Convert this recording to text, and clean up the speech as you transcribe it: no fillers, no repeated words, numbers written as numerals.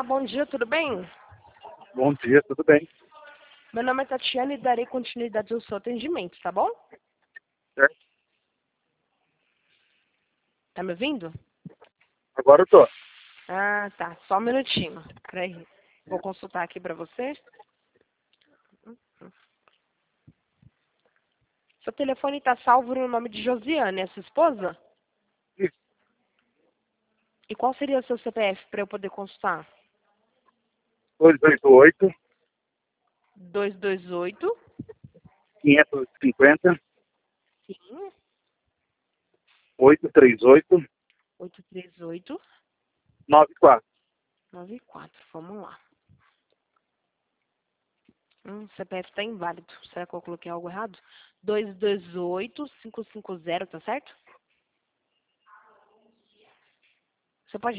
Olá, bom dia, tudo bem? Bom dia, tudo bem? Meu nome é Tatiana e darei continuidade ao seu atendimento, tá bom? Certo? Tá me ouvindo? Agora eu tô. Ah, tá. Só um minutinho. Peraí. Vou consultar aqui pra você. Seu telefone tá salvo no nome de Josiane, é sua esposa? Isso. E qual seria o seu CPF para eu poder consultar? 228 228 550 sim, 838 838 94. 94. Vamos lá. CPF tá inválido. Será que eu coloquei algo errado? 228 550, tá certo? Você pode